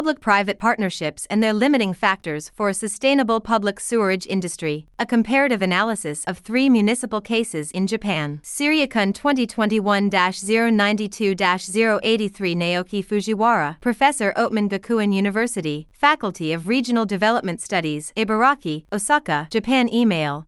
Public-private partnerships and their limiting factors for a sustainable public sewerage industry, a comparative analysis of 3 municipal cases in Japan. Siriakun 2021-092-083 Naoki Fujiwara, Professor Oatman Gakuen University, Faculty of Regional Development Studies, Ibaraki, Osaka, Japan. Email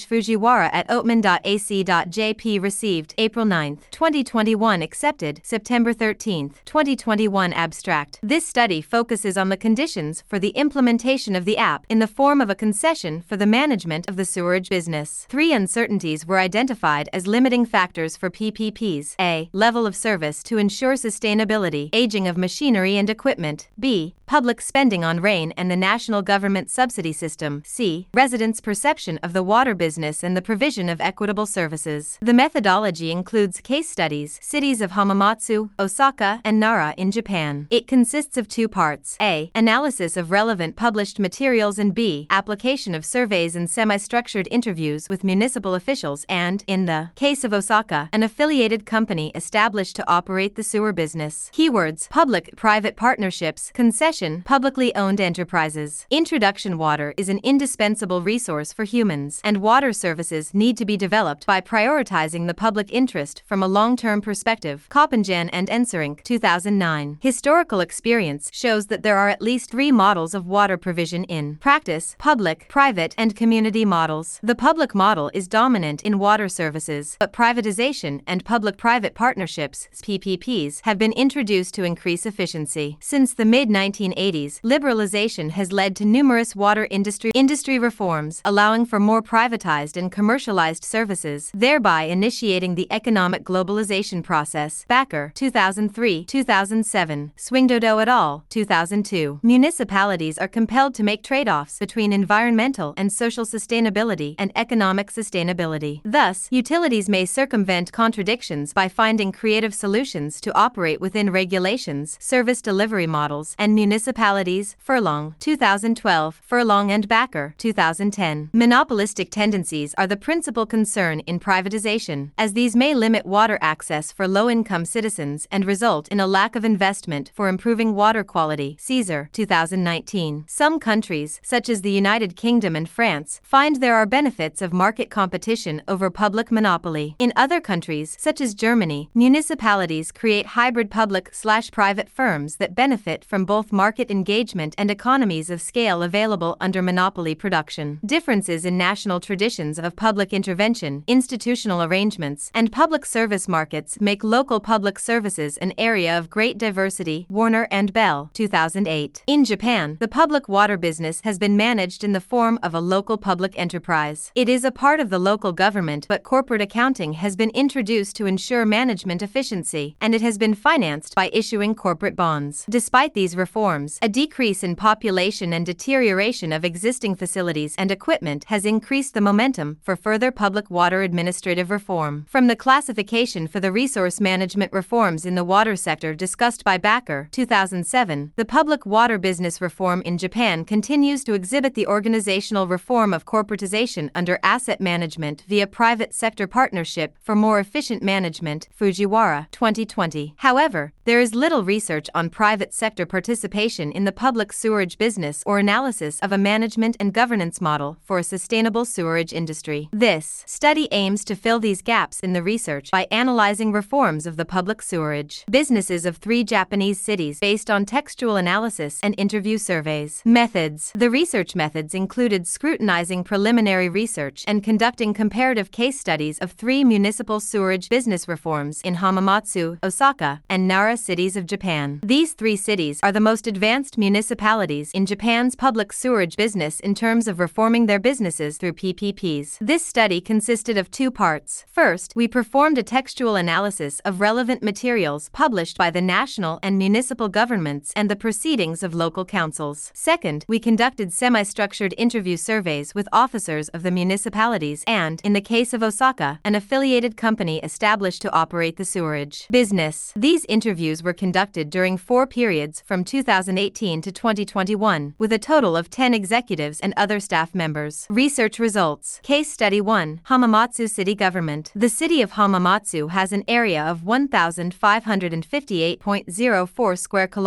n-fujiwara@oatman.ac.jp received April 9, 2021 accepted September 13, 2021 abstract. This study focuses on the conditions for the implementation of the app in the form of a concession for the management of the sewerage business. 3 uncertainties were identified as limiting factors for PPPs. A. Level of service to ensure sustainability, aging of machinery and equipment. B. Public spending on rain and the national government subsidy system. C. Residents' perception of the water business and the provision of equitable services. The methodology includes case studies, cities of Hamamatsu, Osaka, and Nara in Japan. It consists of 2 parts. A. Analysis of relevant published materials and B. Application of surveys and semi-structured interviews with municipal officials and, in the case of Osaka, an affiliated company established to operate the sewer business. Keywords: public-private partnerships, concession, publicly owned enterprises. Introduction: water is an indispensable resource for humans, and water services need to be developed by prioritizing the public interest from a long-term perspective. Koppingen and Enserink, 2009. Historical experience shows that there are at least 3 models of water provision in practice: public, private, and community models. The public model is dominant in water services, but privatization and public-private partnerships (PPPs) have been introduced to increase efficiency. Since the mid-1980s, liberalization has led to numerous water industry reforms, allowing for more privatized and commercialized services, thereby initiating the economic globalization process. Bakker, 2003, 2007, Swingdodo et al., 2002. Municipalities are compelled to make trade-offs between environmental and social sustainability and economic sustainability. Thus, utilities may circumvent contradictions by finding creative solutions to operate within regulations, service delivery models, and municipalities. Furlong, 2012, Furlong and Bakker, 2010. Monopolistic tendencies are the principal concern in privatization, as these may limit water access for low-income citizens and result in a lack of investment for improving water quality. Caesar, 2019. Some countries, such as the United Kingdom and France, find there are benefits of market competition over public monopoly. In other countries, such as Germany, municipalities create hybrid public/private firms that benefit from both market engagement and economies of scale available under monopoly production. Differences in national traditions of public intervention, institutional arrangements, and public service markets make local public services an area of great diversity. Warner and Bell, 2008. In Japan, the public water business has been managed in the form of a local public enterprise. It is a part of the local government, but corporate accounting has been introduced to ensure management efficiency, and it has been financed by issuing corporate bonds. Despite these reforms, a decrease in population and deterioration of existing facilities and equipment has increased the momentum for further public water administrative reform. From the classification for the resource management reforms in the water sector discussed by Bakker, 2007, the public water business reform in Japan continues to exhibit the organizational reform of corporatization under asset management via private sector partnership for more efficient management. Fujiwara, 2020. However, there is little research on private sector participation in the public sewerage business or analysis of a management and governance model for a sustainable sewerage industry. This study aims to fill these gaps in the research by analyzing reforms of the public sewerage businesses of 3 Japanese cities based on textual analysis and interview surveys. Methods. The research methods included scrutinizing preliminary research and conducting comparative case studies of 3 municipal sewerage business reforms in Hamamatsu, Osaka, and Nara cities of Japan. These 3 cities are the most advanced municipalities in Japan's public sewerage business in terms of reforming their businesses through PPPs. This study consisted of 2 parts. First, we performed a textual analysis of relevant materials published by the national and municipal governments and the proceedings of local councils. Second, we conducted semi-structured interview surveys with officers of the municipalities and, in the case of Osaka, an affiliated company established to operate the sewerage business. These interviews were conducted during 4 periods from 2018 to 2021, with a total of 10 executives and other staff members. Research results. Case Study 1. Hamamatsu City Government. The city of Hamamatsu has an area of 1,558.04 square kilometers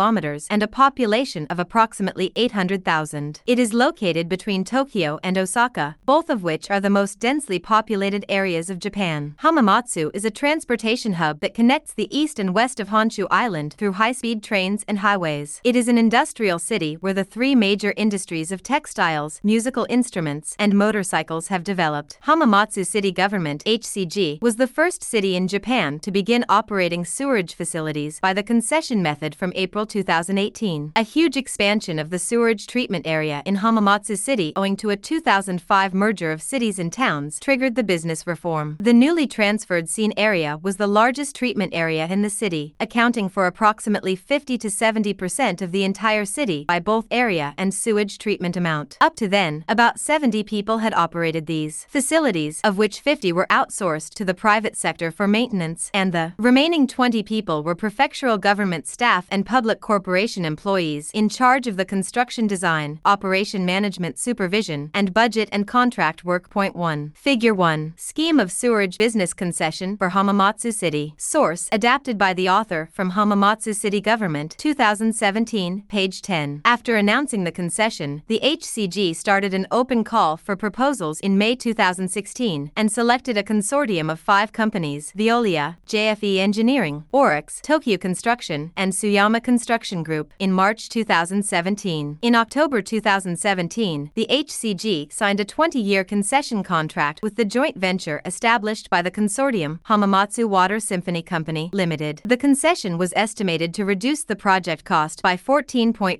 and a population of approximately 800,000. It is located between Tokyo and Osaka, both of which are the most densely populated areas of Japan. Hamamatsu is a transportation hub that connects the east and west of Honshu Island through high-speed trains and highways. It is an industrial city where the three major industries of textiles, musical instruments, and motorcycles have developed. Hamamatsu City Government (HCG) was the first city in Japan to begin operating sewerage facilities by the concession method from April 2018. A huge expansion of the sewerage treatment area in Hamamatsu City owing to a 2005 merger of cities and towns triggered the business reform. The newly transferred scene area was the largest treatment area in the city, accounting for approximately 50 to 70% of the entire city by both area and sewage treatment amount. Up to then, about 70 people had operated these facilities, of which 50 were outsourced to the private sector for maintenance, and the remaining 20 people were prefectural government staff and public corporation employees in charge of the construction design, operation management supervision, and budget and contract work. Point 1. Figure 1. Scheme of sewerage business concession for Hamamatsu City. Source: adapted by the author from Hamamatsu City Government, 2017, page 10. After announcing the concession, the HCG started an open call for proposals in May 2016 and selected a consortium of 5 companies: Veolia, JFE Engineering, Oryx, Tokyo Construction, and Tsuyama Construction Group in March 2017. In October 2017, the HCG signed a 20-year concession contract with the joint venture established by the consortium Hamamatsu Water Symphony Company Limited. The concession was estimated to reduce the project cost by 14.4%,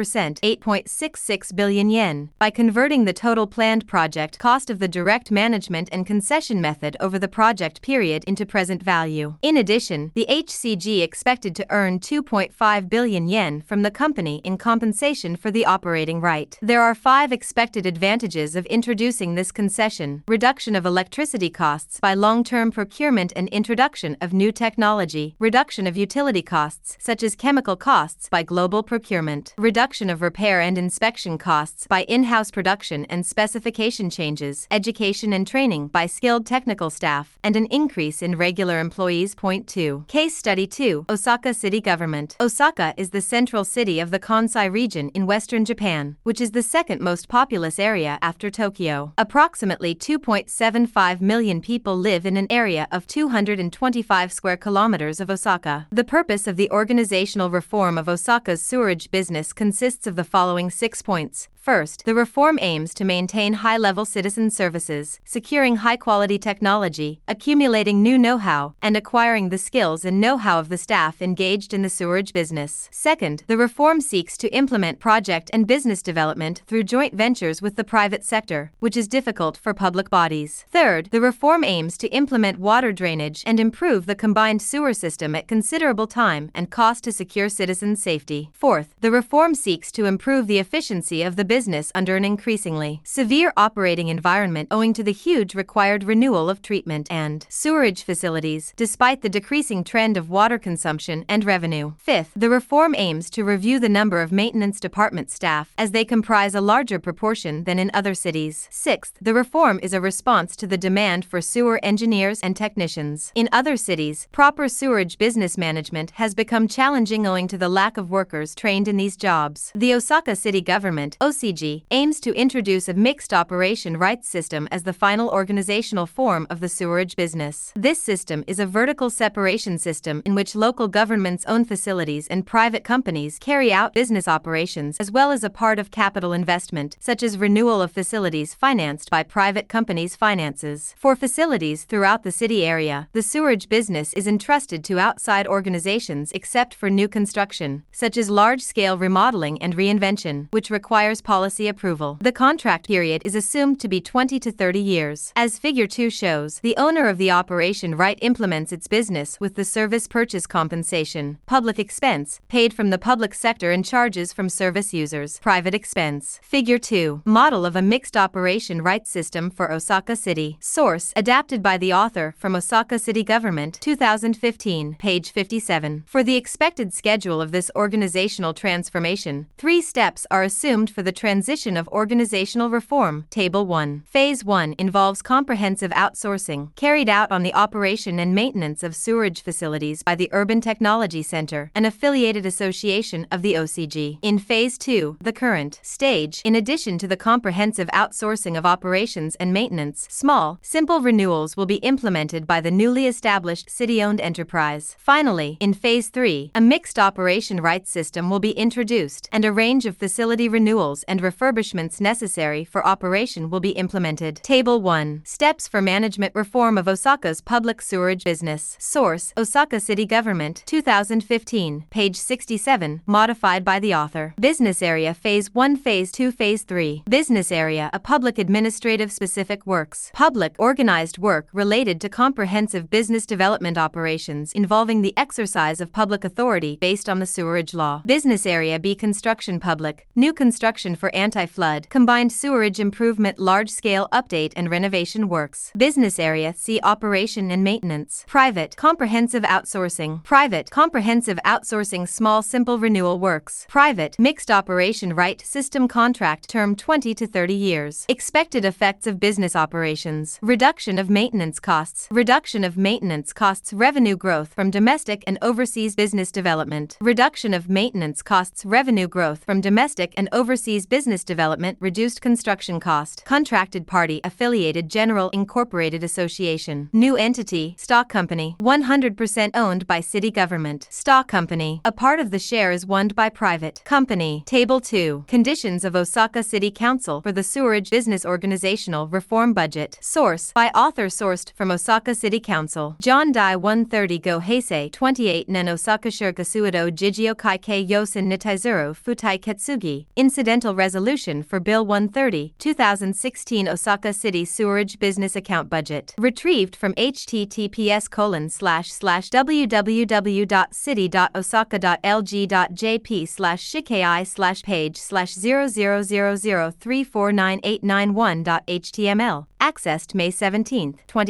8.66 billion yen, by converting the total planned project cost of the direct management and concession method over the project period into present value. In addition, the HCG expected to earn 2.5 billion yen from the company in compensation for the operating right. There are 5 expected advantages of introducing this concession: reduction of electricity costs by long-term procurement and introduction of new technology, reduction of utility costs such as chemical costs by global procurement, reduction of repair and inspection costs by in-house production and specification changes, education and training by skilled technical staff, and an increase in regular employees. Point 2. Case Study 2. Osaka City Government. Osaka is the central city of the Kansai region in western Japan, which is the second most populous area after Tokyo. Approximately 2.75 million people live in an area of 225 square kilometers of Osaka. The purpose of the organizational reform of Osaka's sewerage business consists of the following 6 points. First, the reform aims to maintain high-level citizen services, securing high-quality technology, accumulating new know-how, and acquiring the skills and know-how of the staff engaged in the sewerage business. Second, the reform seeks to implement project and business development through joint ventures with the private sector, which is difficult for public bodies. Third, the reform aims to implement water drainage and improve the combined sewer system at considerable time and cost to secure citizen safety. Fourth, the reform seeks to improve the efficiency of the business under an increasingly severe operating environment owing to the huge required renewal of treatment and sewerage facilities, despite the decreasing trend of water consumption and revenue. Fifth, the reform aims to review the number of maintenance department staff, as they comprise a larger proportion than in other cities. Sixth, the reform is a response to the demand for sewer engineers and technicians. In other cities, proper sewerage business management has become challenging owing to the lack of workers trained in these jobs. The Osaka City Government (OCG) aims to introduce a mixed operation rights system as the final organizational form of the sewerage business. This system is a vertical separation system in which local governments own facilities and private companies carry out business operations, as well as a part of capital investment, such as renewal of facilities financed by private companies' finances. For facilities throughout the city area, the sewerage business is entrusted to outside organizations except for new construction, such as large-scale remodeling and reinvention, which requires policy approval. The contract period is assumed to be 20 to 30 years. As Figure 2 shows, the owner of the operation right implements its business with the service purchase compensation, public expense, paid from the public sector, and charges from service users, private expense. Figure 2. Model of a mixed operation rights system for Osaka City. Source: adapted by the author from Osaka City Government, 2015, page 57. For the expected schedule of this organizational transformation, 3 steps are assumed for the transition of organizational reform. Table 1. Phase 1 involves comprehensive outsourcing carried out on the operation and maintenance of sewerage facilities by the Urban Technology Center, an affiliated association of the OCG. In Phase 2, the current stage, in addition to the comprehensive outsourcing of operations and maintenance, small, simple renewals will be implemented by the newly established city-owned enterprise. Finally, in Phase 3, a mixed operation rights system will be introduced, and a range of facility renewals and refurbishments necessary for operation will be implemented. Table 1. Steps for management reform of Osaka's public sewerage business. Source: Osaka City Government, 2015, page 67, modified by the author. Business area: Phase 1, Phase 2, Phase 3. Business area: a public administrative specific works. Public organized work related to comprehensive business development operations involving the exercise of public authority based on the sewerage law. Business area B: construction public, new construction for anti-flood, combined sewerage improvement, large-scale update and renovation works. Business area C: operation and maintenance. Private, comprehensive outsourcing. Private, comprehensive outsourcing, small simple renewal works. Private, mixed operation right system, contract term 20 to 30 years. Expected effects of business operations: reduction of maintenance costs. Reduction of maintenance costs, revenue growth from domestic and overseas business development. Reduction of maintenance costs, revenue growth from domestic and overseas business development, reduced construction cost. Contracted party: affiliated general incorporated association. New entity: stock company, 100% owned by city government. Stock company: a part of the share is owned by private company. Table 2. Conditions of Osaka City Council for the sewerage business organizational reform budget. Source: by author, sourced from Osaka City Council. John Dai 130 Go Heisei 28 Nen Osaka Shirkasuado Jijio Kaikei Yosen Nitaizuru Futai Ketsugi. Incidental resolution for Bill 130, 2016 Osaka City Sewerage Business Account Budget. Retrieved from https://www.city.osaka.lg.jp/shikai/page/00003498991.html. Accessed May 17,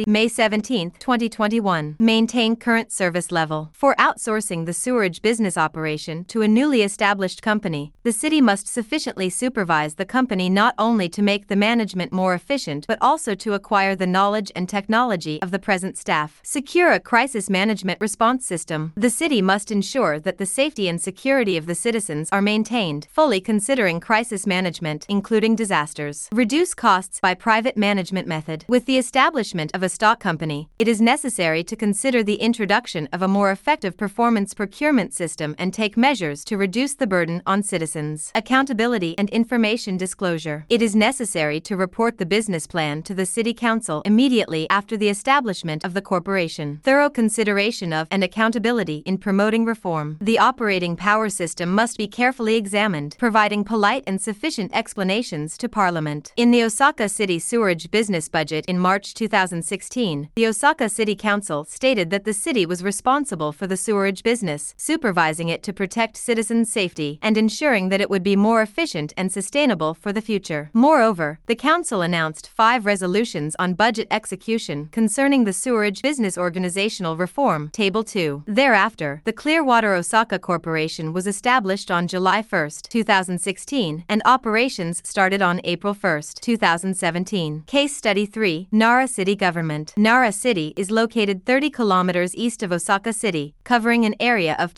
2021. Maintain current service level. For outsourcing the sewerage business operation to a newly established company, the city must sufficiently supervise the company not only to make the management more efficient but also to acquire the knowledge and technology of the present staff. Secure a crisis management response system. The city must ensure that the safety and security of the citizens are maintained, fully considering crisis management, including disasters. Reduce costs by private management method. With the establishment of a stock company, it is necessary to consider the introduction of a more effective performance procurement system and take measures to reduce the burden on citizens. Accountability and information disclosure. It is necessary to report the business plan to the City Council immediately after the establishment of the corporation. Thorough consideration of and accountability in promoting reform. The operating power system must be carefully examined, providing polite and sufficient explanations to Parliament. In the Osaka City Sewerage Business Budget in March 2016, the Osaka City Council stated that the city was responsible for the sewerage business, supervising it to protect citizens' safety and ensuring that it would be more efficient and sustainable for the future. Moreover, the Council announced 5 resolutions on budget execution concerning the sewerage business organizational reform. Table 2. Thereafter, the Clearwater Osaka Corporation was established on July 1, 2016, and operations started on April 1, 2017. Case Study 3. Nara City Government. Nara City is located 30 kilometers east of Osaka City, covering an area of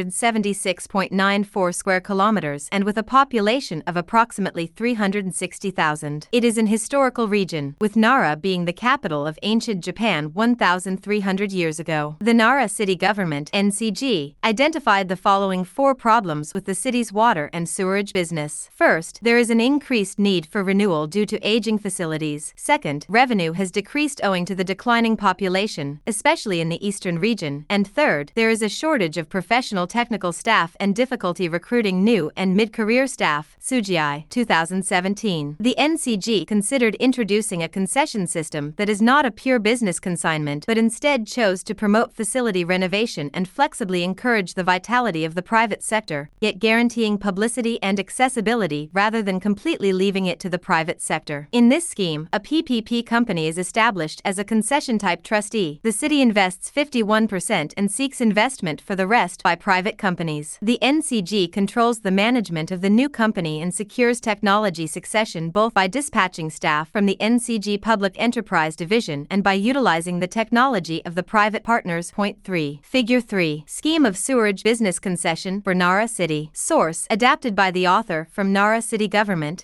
276.94 square kilometers and with a population of approximately 360,000. It is an historical region, with Nara being the capital of ancient Japan 1,300 years ago. The Nara City Government (NCG) identified the following 4 problems with the city's water and sewerage business. First, there is an increased need for renewal due to aging facilities. Second, revenue has decreased owing to the declining population, especially in the eastern region. And third, there is a shortage of professional technical staff and difficulty recruiting new and mid-career staff. Sujii, 2017. The NCG considered introducing a concession system that is not a pure business consignment but instead chose to promote facility renovation and flexibly encourage the vitality of the private sector, yet guaranteeing publicity and accessibility rather than completely leaving it to the private sector. In this scheme, a PPP company is established as a concession-type trustee. The city invests 51% and seeks investment for the rest by private companies. The NCG controls the management of the new company and secures technology succession both by dispatching staff from the NCG Public Enterprise Division and by utilizing the technology of the private partners. Point 3. Figure 3. Scheme of sewerage business concession for Nara City. Source: adapted by the author from Nara City Government,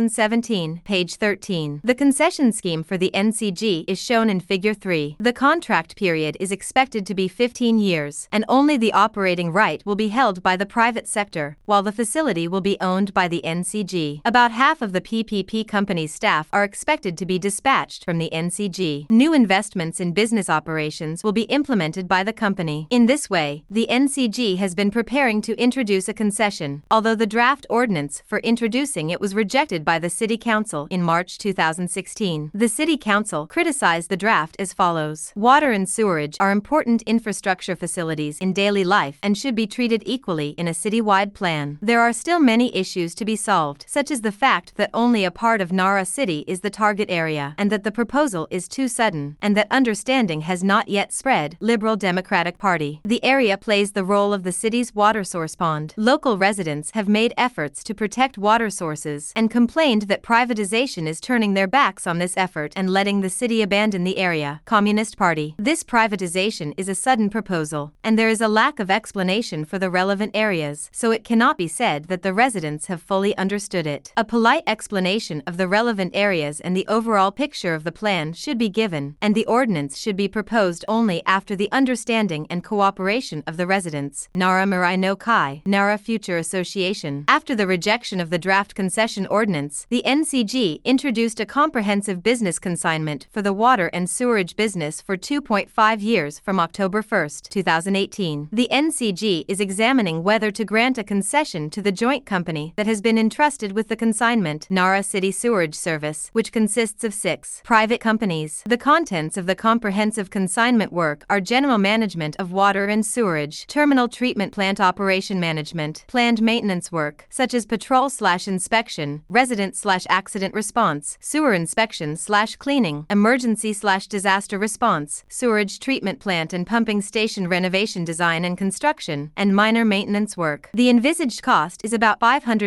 2017, page 13. The concession scheme for the NCG is shown in Figure 3. The contract period is expected to be 15 years, and only the operating right will be held by the private sector, while the facility will be owned by the NCG. About half of the PPP company's staff are expected to be dispatched from the NCG. New investments in business operations will be implemented by the company. In this way, the NCG has been preparing to introduce a concession, although the draft ordinance for introducing it was rejected by the City Council in March 2016. The City Council criticized the draft as follows. Water and sewerage are important infrastructure facilities in daily life and should be treated equally in a citywide plan. There are still many issues to be solved, such as the fact that only a part of Nara City is the target area, and that the proposal is too sudden, and that understanding has not yet spread. Liberal Democratic Party. The area plays the role of the city's water source pond. Local residents have made efforts to protect water sources and complained that privatization is turning their backs on this effort and letting the city abandon the area. Communist Party. This privatization is a sudden proposal, and there is a lack of explanation for the relevant areas, so it cannot be said that the residents have fully understood it. A polite explanation of the relevant areas and the overall picture of the plan should be given, and the ordinance should be proposed only after the understanding and cooperation of the residents. Nara Mirai no Kai, Nara Future Association. After the rejection of the draft concession ordinance, the NCG introduced a comprehensive business consignment for the water and sewerage business for 2.5 years from October 1, 2018. The NCG is examining whether to grant a concession to the joint company that has been entrusted with the consignment, Nara City Sewerage Service, which consists of 6 private companies. The contents of the comprehensive consignment work are general management of water and sewerage, terminal treatment plant operation management, planned maintenance work, such as patrol/inspection, resident/accident response, sewer inspection/cleaning, emergency/disaster response, sewerage treatment plant and pumping station renovation design and construction, and minor maintenance work. The envisaged cost is about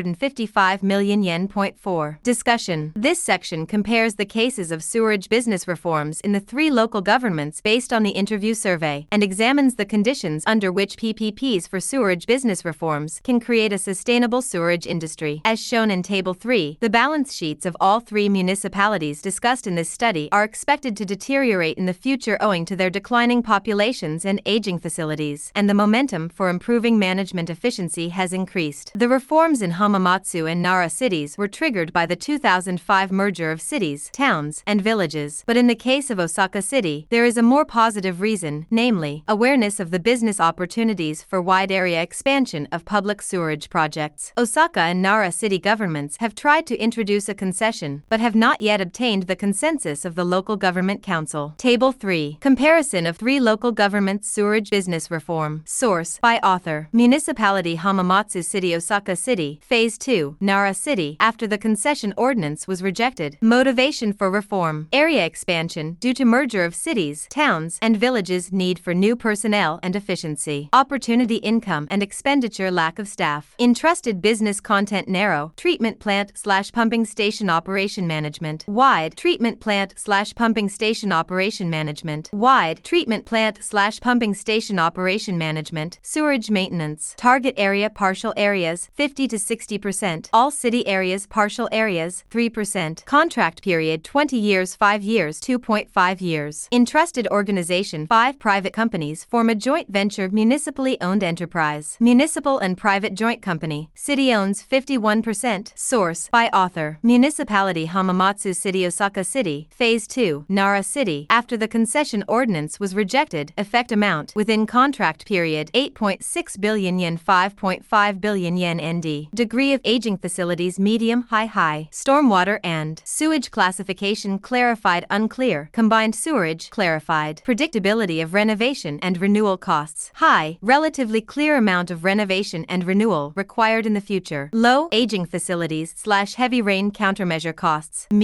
555 million yen. Point 4. Discussion. This section compares the cases of sewerage business reforms in the 3 local governments based on the interview survey, and examines the conditions under which PPPs for sewerage business reforms can create a sustainable sewerage industry. As shown in Table 3, the balance sheets of all 3 municipalities discussed in this study are expected to deteriorate in the future owing to their declining populations and aging facilities, and the momentum for improving management efficiency has increased. The reforms in Hamamatsu and Nara cities were triggered by the 2005 merger of cities, towns, and villages, but in the case of Osaka City, there is a more positive reason, namely, awareness of the business opportunities for wide area expansion of public sewerage projects. Osaka and Nara city governments have tried to introduce a concession, but have not yet obtained the consensus of the local government council. Table 3. Comparison of 3 local governments' sewerage business reform. Source: by author. Municipality Hamamatsu City, Osaka City, Phase 2, Nara City, after the concession ordinance was rejected. Motivation for reform. Area expansion due to merger of cities, towns, and villages, need for new personnel and efficiency. Opportunity income and expenditure, lack of staff. Entrusted business content, narrow. Treatment plant/pumping station operation management. Wide. Treatment plant/pumping station operation management. Wide. Treatment plant/pumping station operation management. Sewerage maintenance. Target area, partial areas 50 to 60%. All city areas, partial areas 3%. Contract period 20 years, 5 years, 2.5 years. Entrusted organization, 5 private companies form a joint venture municipally owned enterprise. Municipal and private joint company. City owns 51%. Source: by author. Municipality Hamamatsu City, Osaka City, Phase 2, Nara City, after the concession ordinance was rejected. Effect amount within contract period 8.6 billion yen, 5.5 billion yen ND. Degree of aging facilities, medium, high. Stormwater and sewage classification, clarified, unclear. Combined sewerage, clarified. Predictability of renovation and renewal costs, high. Relatively clear amount of renovation and renewal required in the future. Low aging facilities / heavy rain countermeasure costs, medium.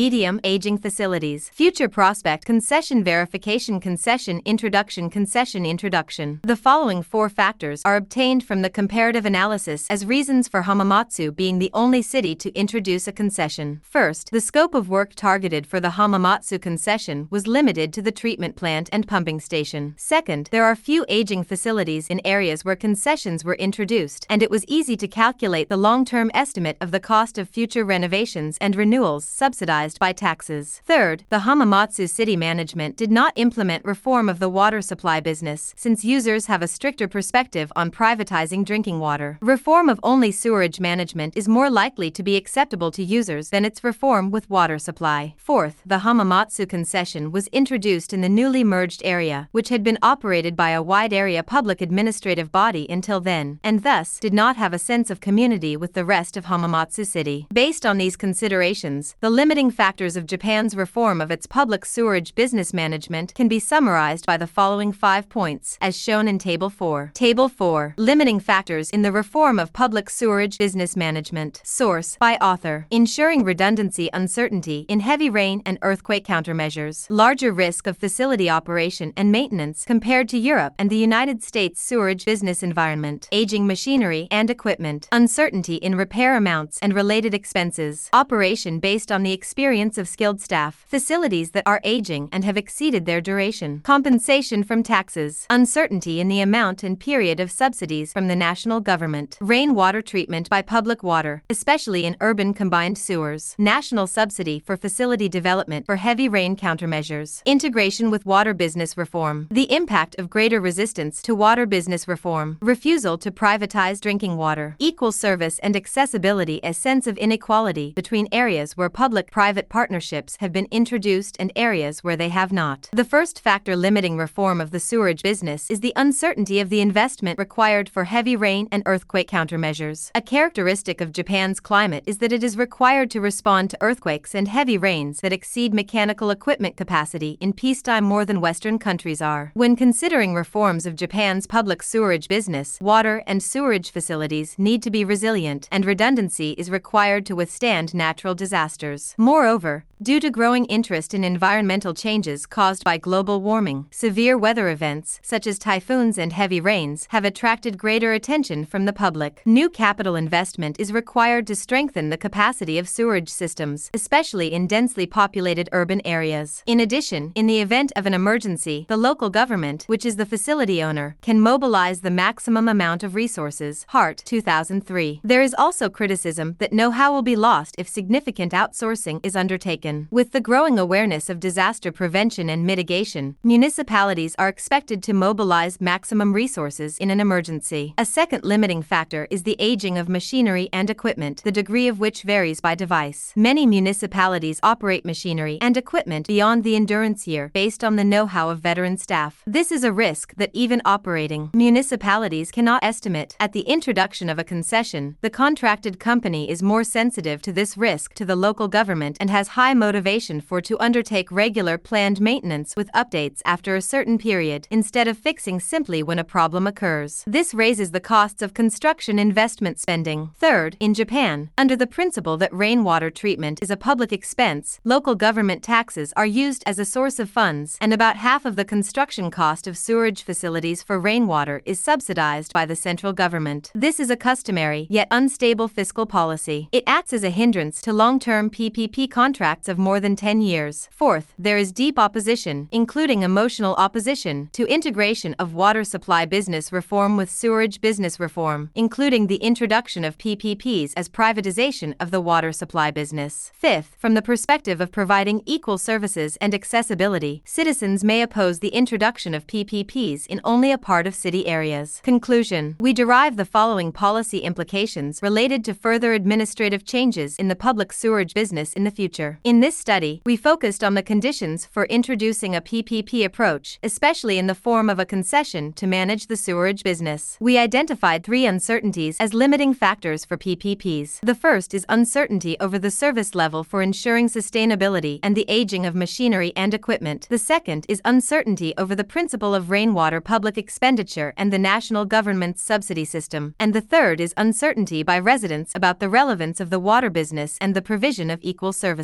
aging facilities. Future prospect: concession verification, concession introduction, concession introduction. The following 4 factors are obtained from the comparative analysis as reasons for Hamamatsu being the only city to introduce a concession. First, the scope of work targeted for the Hamamatsu concession was limited to the treatment plant and pumping station. Second, there are few aging facilities in areas where concessions were introduced, and it was easy to calculate the long-term estimate of the cost of future renovations and renewals subsidized by taxes. Third, the Hamamatsu city management did not implement reform of the water supply business, since users have a stricter perspective on privatizing drinking water. Reform of only sewerage management is more likely to be acceptable to users than its reform with water supply. Fourth, the Hamamatsu concession was introduced in the newly merged area, which had been operated by a wide area public administrative body until then, and thus did not have a sense of community with the rest of Hamamatsu City. Based on these considerations, the limiting factors of Japan's reform of its public sewerage business management can be summarized by the following 5 points, as shown in Table 4. Table 4. Limiting factors in the reform of public sewerage business management. Source: by author. Ensuring redundancy, uncertainty in heavy rain and earthquake countermeasures. Larger risk of facility operation and maintenance compared to Europe and the United States sewerage business environment. Aging machinery and equipment. Uncertainty in repair amounts and related expenses. Operation based on the experience of skilled staff. Facilities that are aging and have exceeded their duration. Compensation from taxes. Uncertainty in the amount and period of subsidies from the national government. Rainwater treatment by public water, especially in urban combined sewers. National subsidy for facility development for heavy rain countermeasures. Integration with water business reform. The impact of greater resistance to water business reform. Refusal to privatize drinking water. Equal service and accessibility. A sense of inequality between areas where public-private partnerships have been introduced and areas where they have not. The first factor limiting reform of the sewerage business is the uncertainty of the investment required for heavy rain and earthquake countermeasures. A characteristic of Japan's climate is that it is required to respond to earthquakes and heavy rains that exceed mechanical equipment capacity in peacetime more than Western countries are. When considering reforms of Japan's public sewerage business, water and sewerage facilities need to be resilient, and redundancy is required to withstand natural disasters. Moreover, due to growing interest in environmental changes caused by global warming, severe weather events, such as typhoons and heavy rains, have attracted greater attention from the public. New capital investment is required to strengthen the capacity of sewerage systems, especially in densely populated urban areas. In addition, in the event of an emergency, the local government, which is the facility owner, can mobilize the maximum amount of resources. Hart, 2003. There is also criticism that know-how will be lost if significant outsourcing is undertaken. With the growing awareness of disaster prevention and mitigation, municipalities are expected to mobilize maximum resources in an emergency. A second limiting factor is the aging of machinery and equipment, the degree of which varies by device. Many municipalities operate machinery and equipment beyond the endurance year based on the know-how of veteran staff. This is a risk that even operating municipalities cannot estimate. At the introduction of a concession, the contracted company is more sensitive to this risk to the local government and has high motivation to undertake regular planned maintenance with updates after a certain period, instead of fixing simply when a problem occurs. This raises the costs of construction investment spending. Third, in Japan, under the principle that rainwater treatment is a public expense, local government taxes are used as a source of funds, and about half of the construction cost of sewerage facilities for rainwater is subsidized by the central government. This is a customary, yet unstable fiscal policy. It acts as a hindrance to long-term PPP contracts of more than 10 years. Fourth, there is deep opposition, including emotional opposition, to integration of water supply business reform with sewerage business reform, including the introduction of PPPs as privatization of the water supply business. Fifth, from the perspective of providing equal services and accessibility, citizens may oppose the introduction of PPPs in only a part of city areas. Conclusion: we derive the following policy implications related to further administrative changes in the public sewerage business in the future. In this study, we focused on the conditions for introducing a PPP approach, especially in the form of a concession to manage the sewerage business. We identified 3 uncertainties as limiting factors for PPPs. The first is uncertainty over the service level for ensuring sustainability and the aging of machinery and equipment. The second is uncertainty over the principle of rainwater public expenditure and the national government's subsidy system. And the third is uncertainty by residents about the relevance of the water business and the provision of equal services.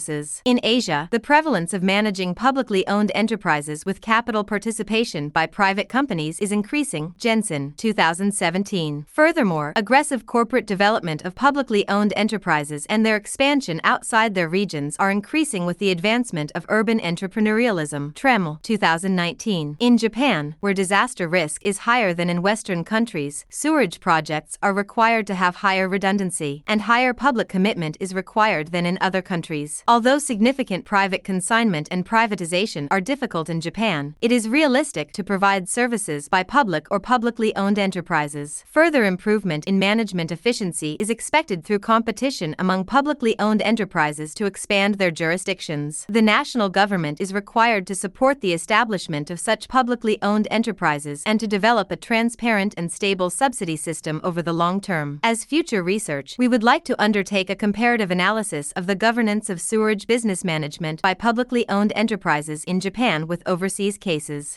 In Asia, the prevalence of managing publicly owned enterprises with capital participation by private companies is increasing. Jensen, 2017. Furthermore, aggressive corporate development of publicly owned enterprises and their expansion outside their regions are increasing with the advancement of urban entrepreneurialism. Tremel, 2019. In Japan, where disaster risk is higher than in Western countries, sewerage projects are required to have higher redundancy, and higher public commitment is required than in other countries. Although significant private consignment and privatization are difficult in Japan, it is realistic to provide services by public or publicly owned enterprises. Further improvement in management efficiency is expected through competition among publicly owned enterprises to expand their jurisdictions. The national government is required to support the establishment of such publicly owned enterprises and to develop a transparent and stable subsidy system over the long term. As future research, we would like to undertake a comparative analysis of the governance of sewerage business management by publicly owned enterprises in Japan with overseas cases.